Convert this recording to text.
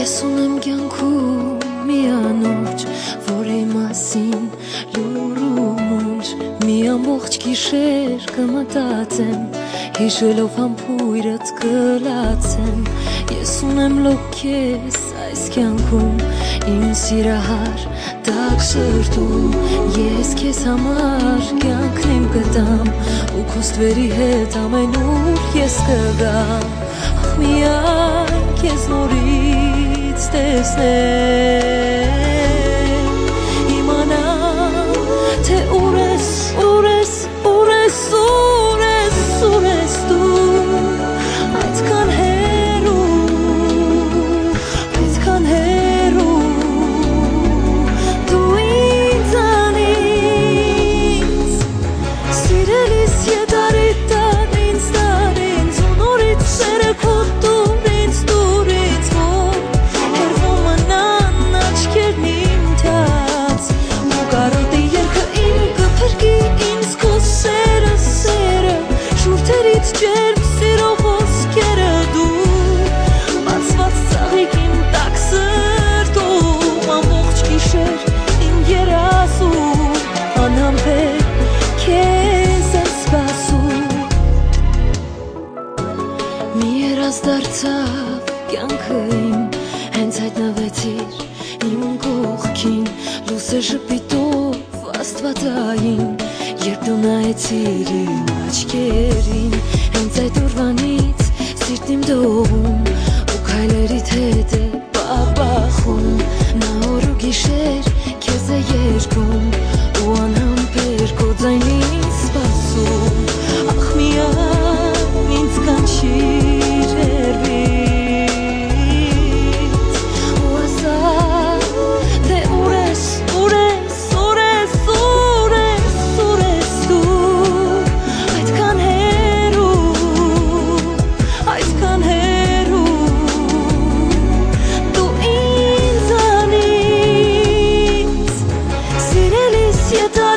Ես ունեմ կյանքում մի անոջ, որի մասին լուրում ունջ, մի ամբողջ գիշեր կմտածեմ, հիշելով համբույրդ կլացեմ։ Ես ունեմ լոկ քեզ այս կյանքում, իմ սիրահար տաք սրտում, ես քեզ համար կյանքն իմ կտամ, ու քո ստվերի հետ ամենուր ես կգամ։ Միայն քեզ նորից տեսնեմ, իմանամ, թե ուր ես, ուր ես, ուր ես, ուր ես, ուր ես դու, այդքան հեռու, դու ինձանից, սիրելիս ետարիտ տար ինձ, ու նորից սերը քո դուր ինձ, որ հեռվում մնան աչքերն իմ թած, ու կարոտի երգը իմ կփրկի ինձ քո սերը, շուրթերից ջերմ սիրո ոսկերը դու, բացված ծաղիկ իմ տաք սրտում, ամբողջ գիշեր իմ երազում, անհամբեր քեզ եմ սպասում։ Մի երազ դարձավ կյանքը իմ, հենց հայտնվեցիր իմ կողքին, լույսը ժպիտով աստվածային, երբ դու նայեցիր իմ աչքերին, հենց այդ օրվանից սիրտ իմ դողում, ու քայլերիդ հետ է պապախում, նա օր ու գիշեր քեզ է երգում, ու անհամբեր քո ձայնին սպասում, ախ միայն ինձ կանչիր հեռվից, ու ասա, թե ուր ես, ուր ես, ուր ես, ուր ես, ուր ես դու, այդքան հեռու, դու ինձանից, սիրելիս ետար